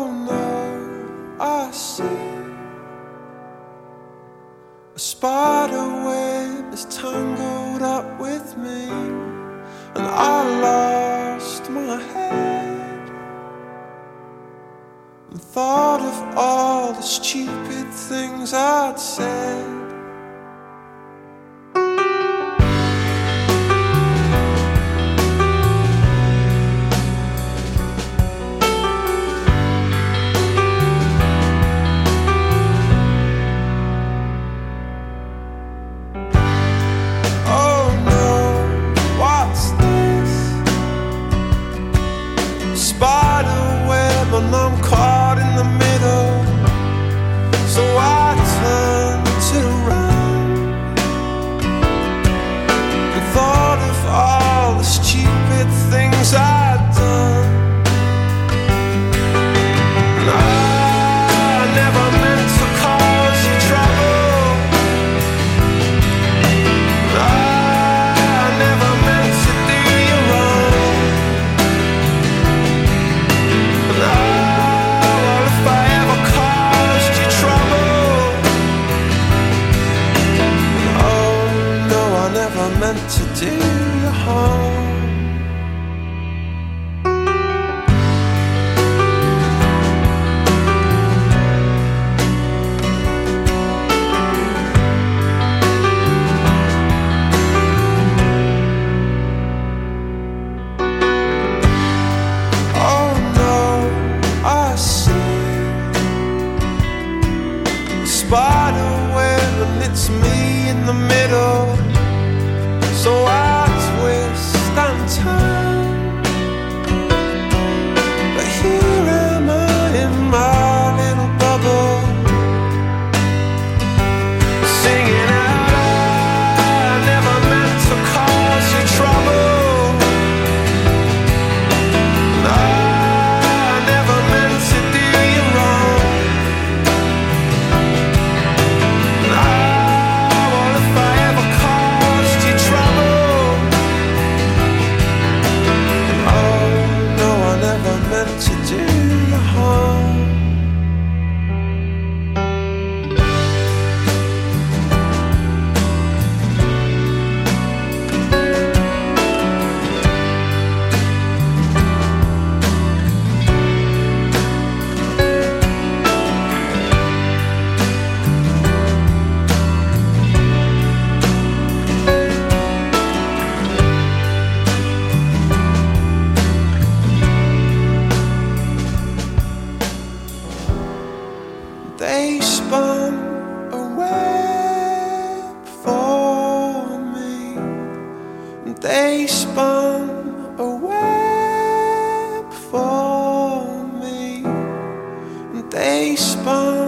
no, I see a spider web is tangled up with me, and I lost my head and thought of all the stupid things I'd said. And I'm caught in the middle, so I turned it around and thought of all the stupid things I'd done. And I never meant to cause you trouble, and I never meant to do you wrong, and meant to do you harm. Oh no, I see a spider web and it's me in the middle. So I twist and turn, but here am I in my little bubble, singing out, I never meant to cause you trouble, and I never meant to do you wrong, and well, if I ever caused you trouble, meant to do you harm. They spun a web for me, and they spun a web for me, and they spun